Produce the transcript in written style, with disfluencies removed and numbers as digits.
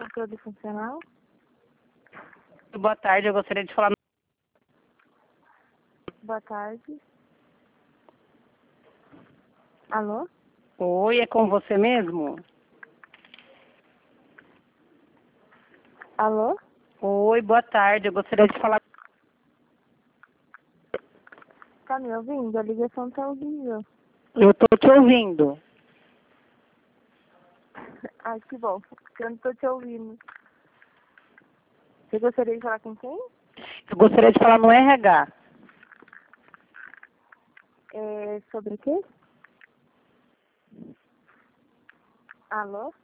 Controle funcional. Boa tarde, eu gostaria de falar... Boa tarde. Alô? Oi, é com você mesmo? Alô? Oi, boa tarde, eu gostaria de falar... Tá me ouvindo? A ligação tá horrível. Eu tô te ouvindo. Ai, que bom. Eu não tô te ouvindo. Você gostaria de falar com quem? Eu gostaria de falar no RH. Sobre o quê? Alô?